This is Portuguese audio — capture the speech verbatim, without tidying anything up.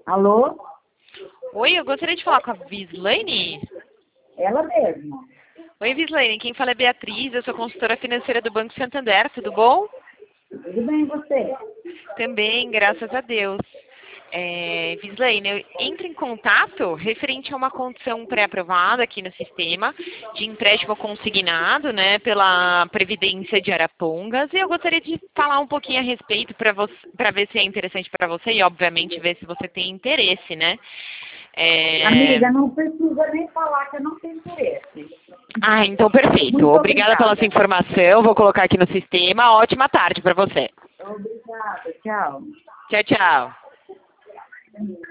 Alô? Oi, eu gostaria de falar com a Vislaine. Ela mesma. Oi, Vislaine, quem fala é Beatriz, eu sou consultora financeira do Banco Santander, tudo bom? Tudo bem, e você? Também, graças a Deus. É, Vislaine, eu entro em contato referente a uma condição pré-aprovada aqui no sistema de empréstimo consignado, né, pela Previdência de Arapongas, e eu gostaria de falar um pouquinho a respeito para ver se é interessante para você e, obviamente, ver se você tem interesse, né? É... Amiga, não precisa nem falar que eu não tenho interesse. Ah, então perfeito. Muito Obrigada pela sua informação, vou colocar aqui no sistema. Ótima tarde para você. Obrigada, tchau. Tchau, tchau.